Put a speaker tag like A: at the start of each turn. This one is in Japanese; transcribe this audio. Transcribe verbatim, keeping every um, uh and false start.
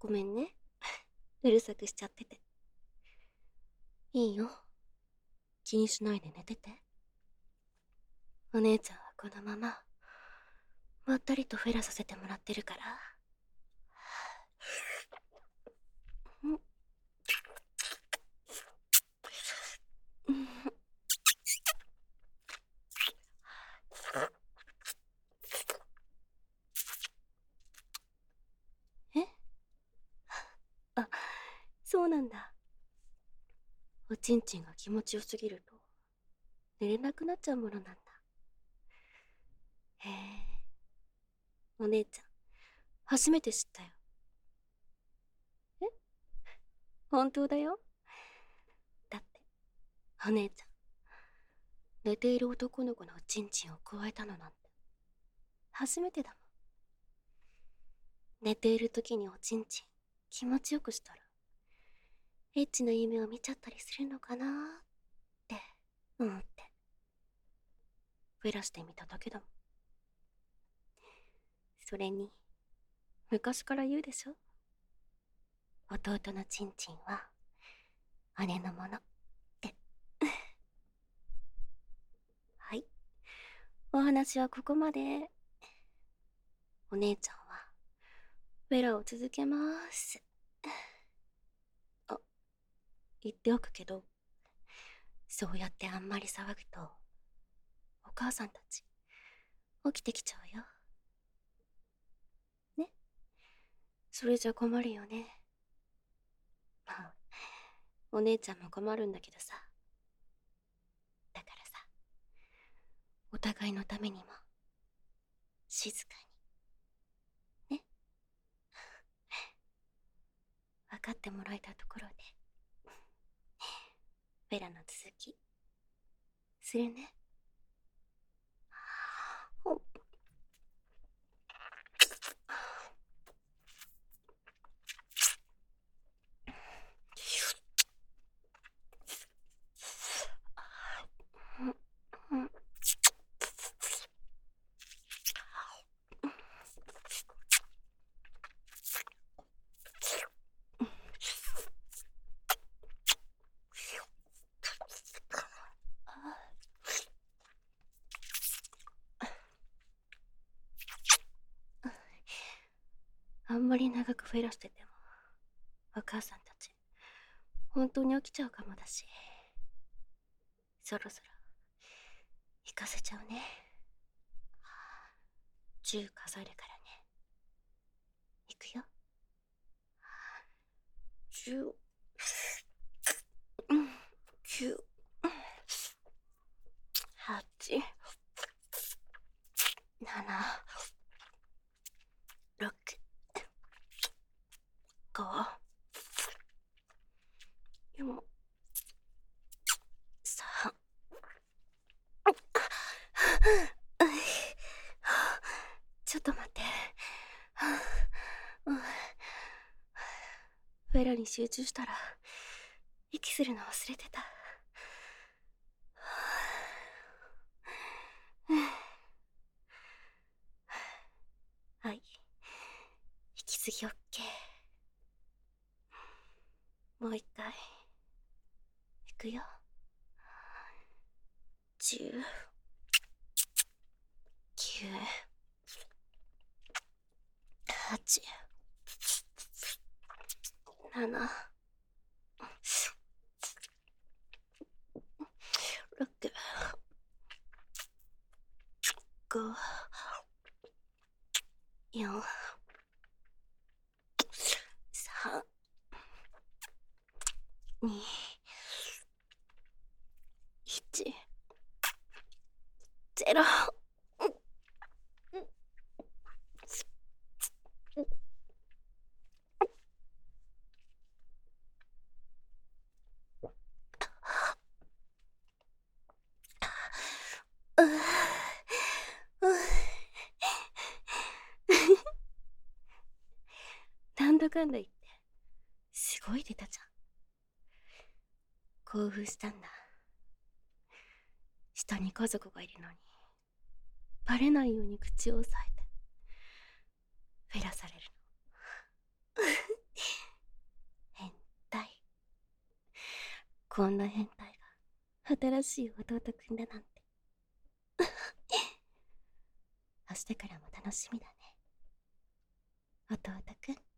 A: ごめんね。うるさくしちゃってて。いいよ。気にしないで寝てて。お姉ちゃんはこのまま、まったりとフェラさせてもらってるから。んえあ、そうなんだ。おちんちんが気持ちよすぎると、寝れなくなっちゃうものなんだ。へえ。お姉ちゃん、初めて知ったよ。え本当だよ。だって、お姉ちゃん、寝ている男の子のおちんちんを加えたのなんて、初めてだもん。寝ている時におちんちん、気持ちよくしたら、エッチな夢を見ちゃったりするのかなーって思って、フェラしてみただけだもん。それに、昔から言うでしょ、弟のちんちんは、姉のものって。はい。お話はここまで。お姉ちゃんは、フェラを続けまーす。あ、言っておくけど、そうやってあんまり騒ぐと、お母さんたち、起きてきちゃうよ。ね。それじゃ困るよね。まあ、お姉ちゃんも困るんだけどさ。だからさ、お互いのためにも、静かに。ね。分かってもらえたところで、ベラの続き、するね。ほっ。あんまり長くフェラしてても、お母さんたち、本当に起きちゃうかもだし、そろそろ、行かせちゃうね。じゅう数えるからね。いくよ。じゅう、きゅう、はち、なな、ろく、ご、よん、さん、ちょっと待って。フェラに集中したら、息するの忘れてた。はい。息継ぎオッケー。もう一回。いくよ。じゅう、きゅう、はち、なな、ろく、ご、よん、さん、に、いち、ゼロ。なんだかんだ言って、すごい出たじゃん。興奮したんだ。下に家族がいるのに、バレないように口を押さえて、フェラされるの。 こんな変態が新しい弟くんだなんて。明日からも楽しみだね、弟くん。